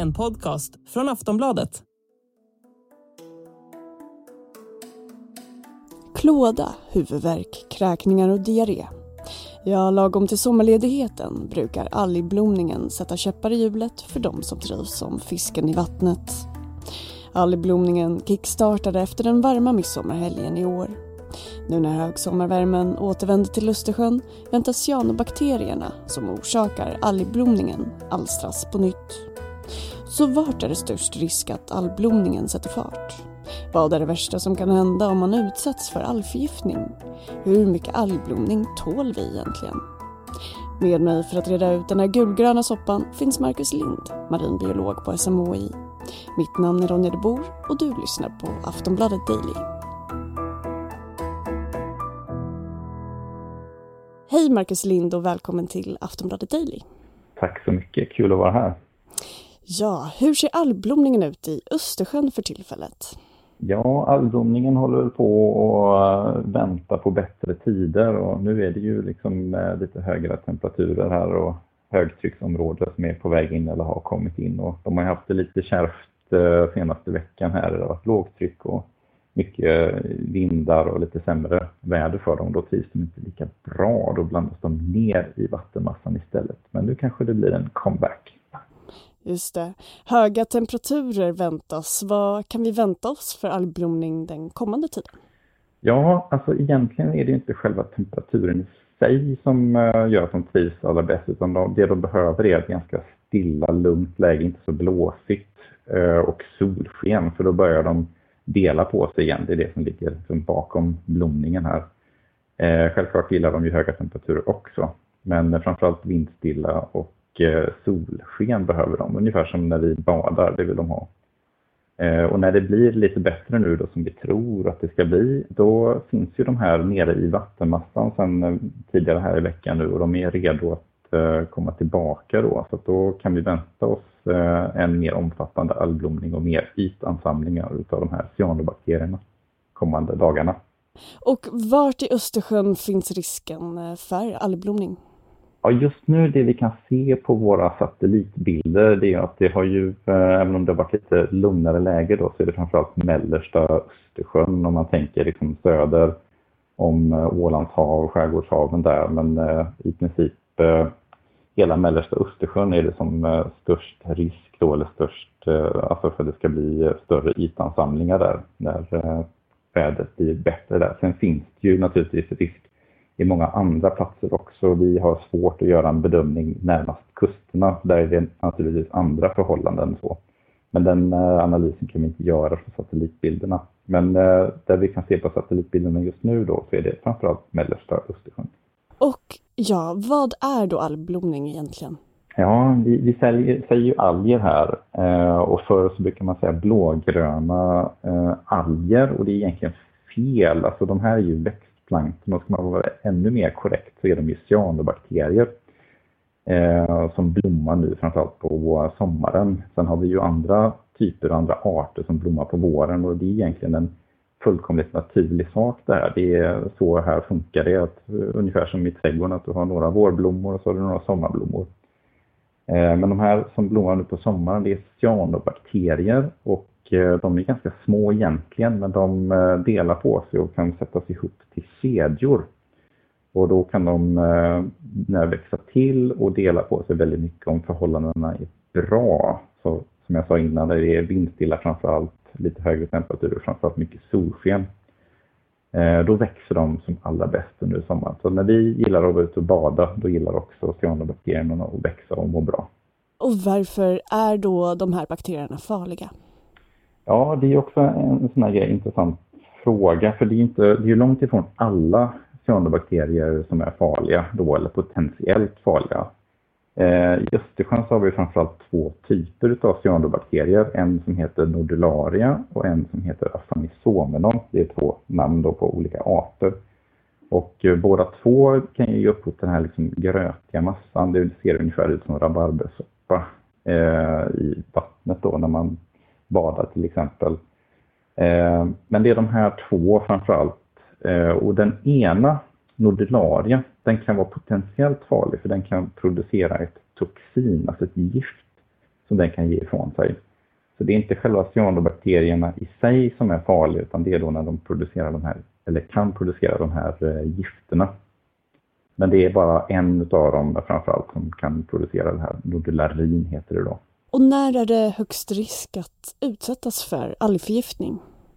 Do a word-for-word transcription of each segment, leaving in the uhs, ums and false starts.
en podcast från Aftonbladet. Klåda, huvudvärk, kräkningar och diarré. Ja, lagom till sommarledigheten brukar algblomningen sätta käppar i hjulet för de som trivs som fisken i vattnet. Algblomningen kickstartade efter den varma midsommarhelgen i år. Nu när högsommarvärmen återvänder till Östersjön väntas cyanobakterierna som orsakar algblomningen alstras på nytt. Så vart är det störst risk att algblomningen sätter fart? Vad är det värsta som kan hända om man utsätts för algförgiftning? Hur mycket algblomning tål vi egentligen? Med mig för att reda ut den här gulgröna soppan finns Marcus Lind, marinbiolog på S M H I. Mitt namn är Ronja de Boer och du lyssnar på Aftonbladet Daily. Hej Marcus Lind och välkommen till Aftonbladet Daily. Tack så mycket, kul att vara här. Ja, hur ser algblomningen ut i Östersjön för tillfället? Ja, algblomningen håller på att vänta på bättre tider och nu är det ju liksom lite högre temperaturer här och högtrycksområden som är på väg in eller har kommit in. Och de har haft det lite kärvt senaste veckan här. Det har varit lågtryck och mycket vindar och lite sämre väder för dem. Då trivs de inte lika bra, då blandas de ner i vattenmassan istället. Men nu kanske det blir en comeback. Just det. Höga temperaturer väntas. Vad kan vi vänta oss för algblomning den kommande tiden? Ja, alltså egentligen är det inte själva temperaturen i sig som gör att de trivs allra bäst. Utan det de behöver är ett ganska stilla, lugnt läge, inte så blåsigt och solsken. För då börjar de dela på sig igen. Det är det som ligger bakom blomningen här. Självklart gillar de ju höga temperaturer också. Men framförallt vindstilla och solsken behöver de, ungefär som när vi badar, det vill de ha. Och när det blir lite bättre nu då, som vi tror att det ska bli, då finns ju de här nere i vattenmassan sedan tidigare här i veckan nu och de är redo att komma tillbaka då. Så att då kan vi vänta oss en mer omfattande algblomning och mer ytansamlingar utav de här cyanobakterierna kommande dagarna. Och vart i Östersjön finns risken för algblomning? Ja, just nu det vi kan se på våra satellitbilder, det är att det har ju, även om det har varit lite lugnare läge då, så är det framförallt mellersta Östersjön om man tänker liksom söder om Ålands hav, skärgårdshaven där. Men eh, i princip eh, hela mellersta Östersjön är det som eh, störst risk då, eller störst, eh, alltså för att det ska bli större ytansamlingar där när eh, vädret blir bättre där. Sen finns det ju naturligtvis risk i många andra platser också. Vi har svårt att göra en bedömning närmast kusterna. Där är det naturligtvis andra förhållanden. Så. Men den eh, analysen kan vi inte göra för satellitbilderna. Men eh, där vi kan se på satellitbilderna just nu då, så är det framförallt mellersta Östersjön. Och ja, vad är då algblomning egentligen? Ja, vi, vi säger, säger ju alger här. Eh, och förr så brukar man säga blågröna eh, alger. Och det är egentligen fel. Alltså de här är ju växt plankton, och ska man vara ännu mer korrekt så är de ju cyanobakterier eh, som blommar nu framförallt på sommaren. Sen har vi ju andra typer, andra arter som blommar på våren och det är egentligen en fullkomligt naturlig sak där. Det är så här funkar det, att, ungefär som i trädgården, att du har några vårblommor och så har du några sommarblommor. Eh, men de här som blommar nu på sommaren, det är cyanobakterier och de är ganska små egentligen, men de delar på sig och kan sättas ihop till kedjor. Och då kan de när växa till och dela på sig väldigt mycket om förhållandena är bra. Så som jag sa innan, det är vindstilla framförallt, lite högre temperaturer, framförallt mycket solsken. Då växer de som allra bäst under sommaren. Så när vi gillar att vara ute och bada, då gillar också cyanobakterierna att växa och må bra. Och varför är då de här bakterierna farliga? Ja, det är också en sån här grej, intressant fråga. För det är ju inte, det är långt ifrån alla cyanobakterier som är farliga då, eller potentiellt farliga. Eh, I Östersjön så har vi framförallt två typer av cyanobakterier. En som heter nodularia och en som heter afanisomenon. Det är två namn då på olika arter. Och eh, båda två kan ju ge upphov till den här liksom grötiga massan. Det ser ungefär ut som rabarbersoppa eh, i vattnet då när man badar till exempel. Eh, men det är de här två framförallt. Eh, och den ena, nodularia, den kan vara potentiellt farlig för den kan producera ett toxin, alltså ett gift som den kan ge ifrån sig. Så det är inte själva cyanobakterierna i sig som är farliga, utan det är då när de producerar de här, eller kan producera de här eh, gifterna. Men det är bara en av dem framförallt som kan producera det här. Nodularin heter det då. Och när är det högst risk att utsättas för algförgiftning?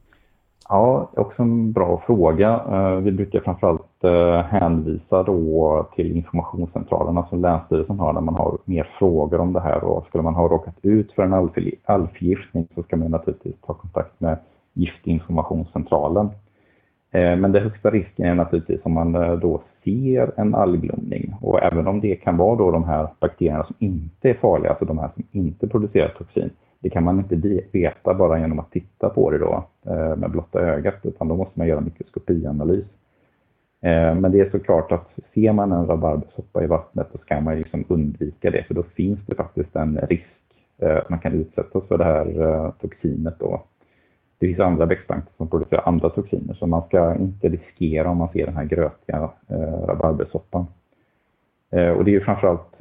Ja, också en bra fråga. Vi brukar framförallt hänvisa då till informationscentralerna som Länsstyrelsen har när man har mer frågor om det här. Och skulle man ha råkat ut för en algförgiftning så ska man naturligtvis ta kontakt med giftinformationscentralen. Men det högsta risken är naturligtvis om man då ser en algblomning. Och även om det kan vara då de här bakterierna som inte är farliga, alltså de här som inte producerar toxin. Det kan man inte veta bara genom att titta på det då med blotta ögat, utan då måste man göra mikroskopianalys. Men det är såklart att ser man en rabarbersoppa i vattnet så ska man liksom undvika det, för då finns det faktiskt en risk att man kan utsättas för det här toxinet då. Det finns andra växtplankton som producerar andra toxiner, så man ska inte riskera om man ser den här grötiga rabarbersoppan. Och det är ju framförallt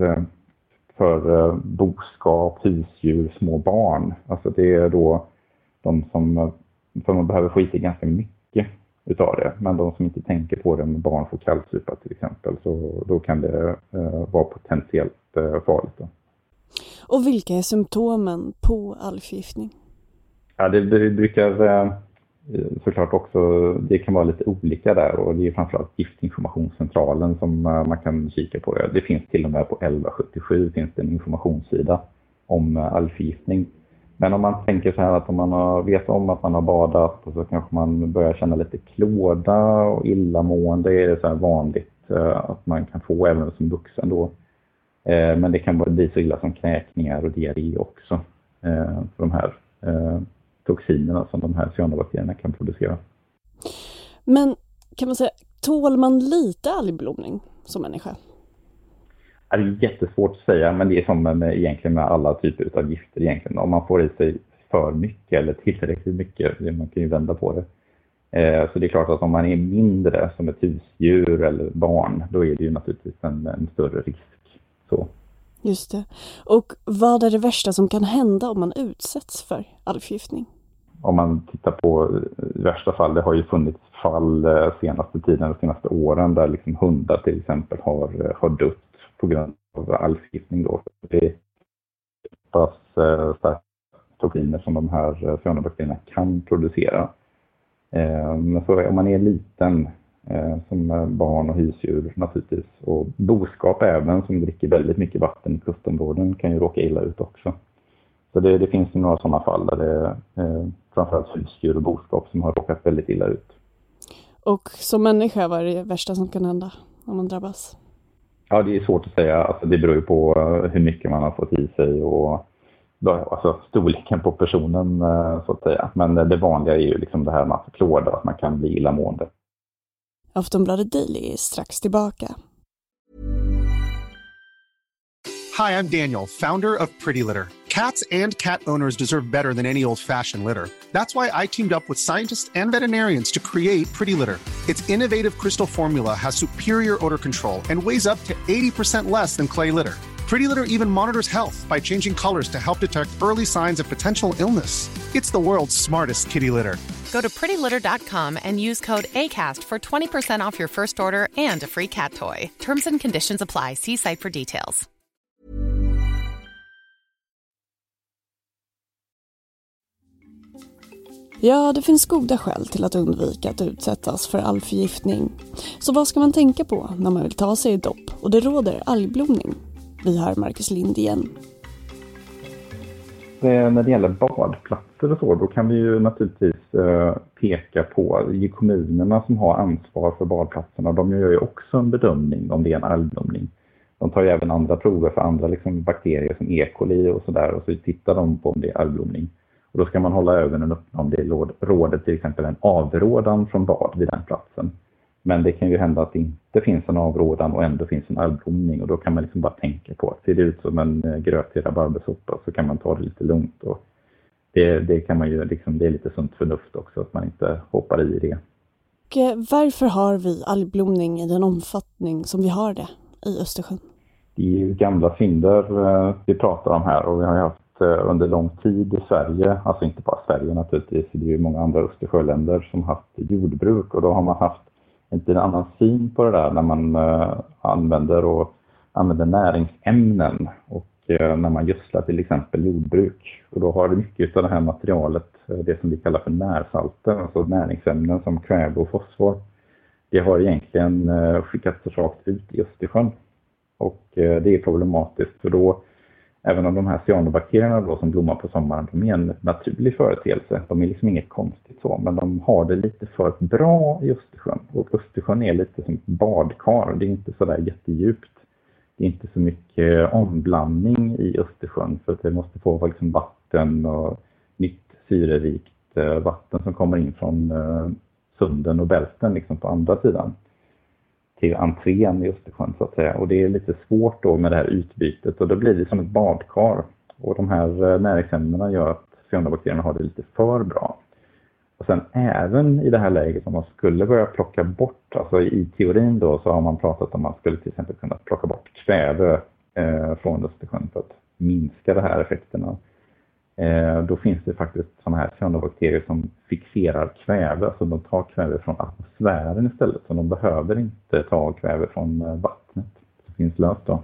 för eh, boskap, husdjur, små barn. Alltså det är då de som, för man behöver få i sig ganska mycket utav det. Men de som inte tänker på det, med barn får kallsupa till exempel, så då kan det eh, vara potentiellt eh, farligt då. Och vilka är symptomen på algförgiftning? Ja, det, det brukar eh, såklart också, det kan vara lite olika där, och det är framförallt giftinformationscentralen som man kan kika på. Det finns till och med på elva sjuttiosju finns det en informationssida om algförgiftning. Men om man tänker så här att om man har, vet om att man har badat och så kanske man börjar känna lite klåda och illamående, är det så här vanligt att man kan få även som vuxen då. Men det kan bli så illa som kräkningar och diarré också för de här toxinerna som de här cyanobakterierna kan producera. Men kan man säga, tål man lite algblomning som människa? Det är jättesvårt att säga, men det är som med, egentligen med alla typer av gifter egentligen. Om man får i sig för mycket eller tillräckligt mycket, man kan ju vända på det. Eh, så det är klart att om man är mindre som ett husdjur eller barn, då är det ju naturligtvis en, en större risk. Så. Just det. Och vad är det värsta som kan hända om man utsätts för algförgiftning? Om man tittar på värsta fall, det har ju funnits fall senaste tiden, de senaste åren, där liksom hundar till exempel har, har dött på grund av algförgiftning då. Det är pass starka toxiner som de här cyanobakterierna kan producera. Men så om man är liten, som barn och husdjur naturligtvis, och boskap även som dricker väldigt mycket vatten i kustområden kan ju råka illa ut också. Så det, det finns ju några sådana fall där det är eh, framförallt husdjur och boskap som har råkat väldigt illa ut. Och som människa, vad är det värsta som kan hända om man drabbas? Ja, det är svårt att säga. Alltså, det beror ju på hur mycket man har fått i sig och alltså, storleken på personen så att säga. Men det vanliga är ju liksom det här med att klåda, att man kan bli illamående. Aftonbladet Daily är strax tillbaka. Hi, I'm Daniel, founder of Pretty Litter. Cats and cat owners deserve better than any old-fashioned litter. That's why I teamed up with scientists and veterinarians to create Pretty Litter. Its innovative crystal formula has superior odor control and weighs up to eighty percent less than clay litter. Pretty Litter even monitors health by changing colors to help detect early signs of potential illness. It's the world's smartest kitty litter. Go to pretty litter dot com and use code ACAST for twenty percent off your first order and a free cat toy. Terms and conditions apply. See site for details. Ja, det finns goda skäl till att undvika att utsättas för algförgiftning. Så vad ska man tänka på när man vill ta sig i dopp och det råder algblomning? Vi har Marcus Lind igen. Det, när det gäller badplatser och så, då kan vi ju naturligtvis eh, peka på i kommunerna som har ansvar för badplatserna. De gör ju också en bedömning om det är en algblomning. De tar ju även andra prover för andra liksom, bakterier som E. coli och sådär, och så tittar de på om det är algblomning. Och då ska man hålla ögonen öppna om det råder till exempel en avrådan från bad vid den platsen. Men det kan ju hända att det inte finns en avrådan och ändå finns en algblomning, och då kan man liksom bara tänka på att ser det ut som en grötig rabarbersoppa så kan man ta det lite lugnt. Och det, det kan man ju liksom, det är lite sunt förnuft också att man inte hoppar i det. Och varför har vi algblomning i den omfattning som vi har det i Östersjön? Det är ju gamla synder vi pratar om här, och vi har haft under lång tid i Sverige, alltså inte bara Sverige naturligtvis, det är ju många andra Östersjöländer som haft jordbruk, och då har man haft en annan syn på det där när man använder och använder näringsämnen och när man gödslar till exempel jordbruk. Och då har det mycket av det här materialet, det som vi kallar för närsalter, alltså näringsämnen som kväve och fosfor. Det har egentligen skickats rakt ut i Östersjön. Och det är problematiskt, för då, även om de här cyanobakterierna då som blommar på sommaren, de är en naturlig företeelse. De är liksom inget konstigt så, men de har det lite för bra i Östersjön. Och Östersjön är lite som ett badkar, det är inte så där jättedjupt. Det är inte så mycket omblandning i Östersjön, för att det måste få liksom vatten och nytt syrerikt vatten som kommer in från sunden och bälten liksom på andra sidan till entrén i Östersjön så att säga. Och det är lite svårt då med det här utbytet, och då blir det som ett badkar. Och de här näringsämnena gör att cyanobakterierna har det lite för bra. Och sen även i det här läget om man skulle börja plocka bort, alltså i teorin då så har man pratat om att man skulle till exempel kunna plocka bort kväve eh, från Östersjön för att minska de här effekterna. Eh, då finns det faktiskt sådana här cyanobakterier som fixerar kväve, alltså de tar kväve från atmosfären istället, så de behöver inte ta kväve från eh, vattnet. Det finns löst då.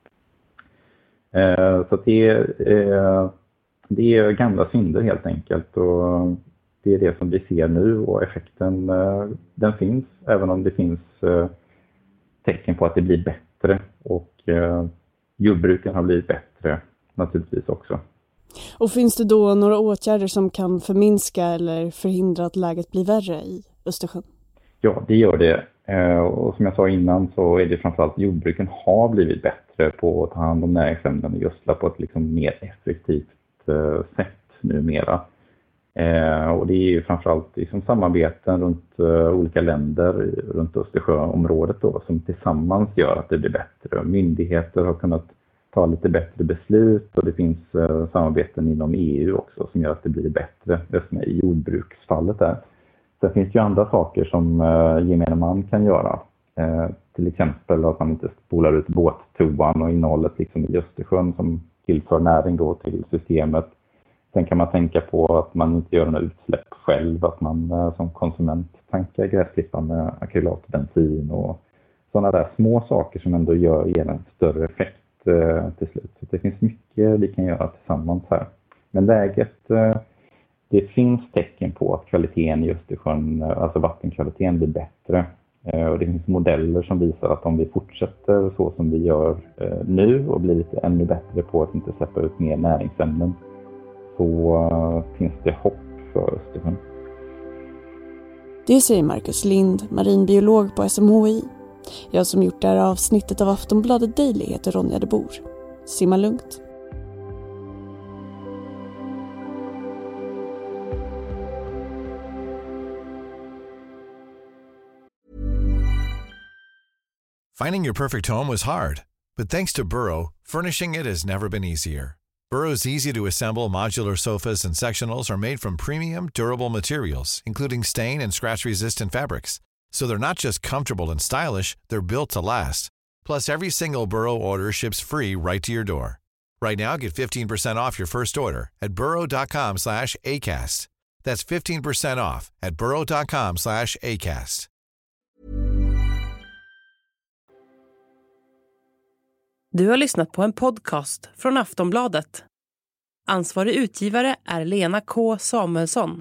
Eh, så det, eh, det är gamla synder helt enkelt, och det är det som vi ser nu, och effekten eh, den finns, även om det finns eh, tecken på att det blir bättre, och eh, jordbruken har blivit bättre naturligtvis också. Och finns det då några åtgärder som kan förminska eller förhindra att läget blir värre i Östersjön? Ja, det gör det. Eh, och som jag sa innan så är det framförallt jordbruken har blivit bättre på att ta hand om näringsämnen och gödsla på ett liksom mer effektivt eh, sätt numera. Eh, och det är ju framförallt liksom samarbeten runt uh, olika länder runt Östersjöområdet då, som tillsammans gör att det blir bättre. Myndigheter har kunnat ta lite bättre beslut, och det finns uh, samarbeten inom E U också som gör att det blir bättre, just i jordbruksfallet där. Sen finns det ju andra saker som uh, gemene man kan göra. Uh, till exempel att man inte spolar ut båttoan och innehållet liksom i Östersjön som tillför näring då till systemet. Sen kan man tänka på att man inte gör några utsläpp själv, att man som konsument tankar gräsklipparen med akrylatbensin och sådana där små saker som ändå gör, ger en större effekt eh, till slut. Så det finns mycket vi kan göra tillsammans här. Men läget, eh, det finns tecken på att kvaliteten i Östersjön, alltså vattenkvaliteten, blir bättre. Eh, och det finns modeller som visar att om vi fortsätter så som vi gör eh, nu och blir lite ännu bättre på att inte släppa ut mer näringsämnen, så uh, finns det hopp för Östersjön. Det säger Marcus Lind, marinbiolog på S M H I. Jag som gjort det här avsnittet av Aftonbladet Daily heter Ronja de Bor. Simma lugnt. Finding your perfect home was hard, but thanks to Burrow, furnishing it has never been easier. Burrow's easy-to-assemble modular sofas and sectionals are made from premium, durable materials, including stain and scratch-resistant fabrics. So they're not just comfortable and stylish, they're built to last. Plus, every single Burrow order ships free right to your door. Right now, get fifteen percent off your first order at burrow.com slash ACAST. That's fifteen percent off at burrow.com slash ACAST. Du har lyssnat på en podcast från Aftonbladet. Ansvarig utgivare är Lena K. Samuelsson.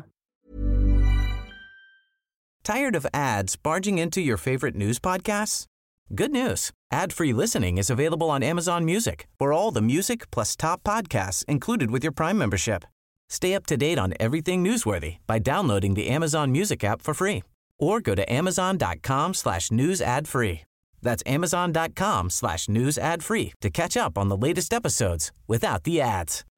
Tired of ads barging into your favorite news podcasts? Good news. Ad-free listening is available on Amazon Music for all the music plus top podcasts included with your Prime membership. Stay up to date on everything newsworthy by downloading the Amazon Music app for free or go to amazon.com slash news ad free. That's amazon.com slash news ad free to catch up on the latest episodes without the ads.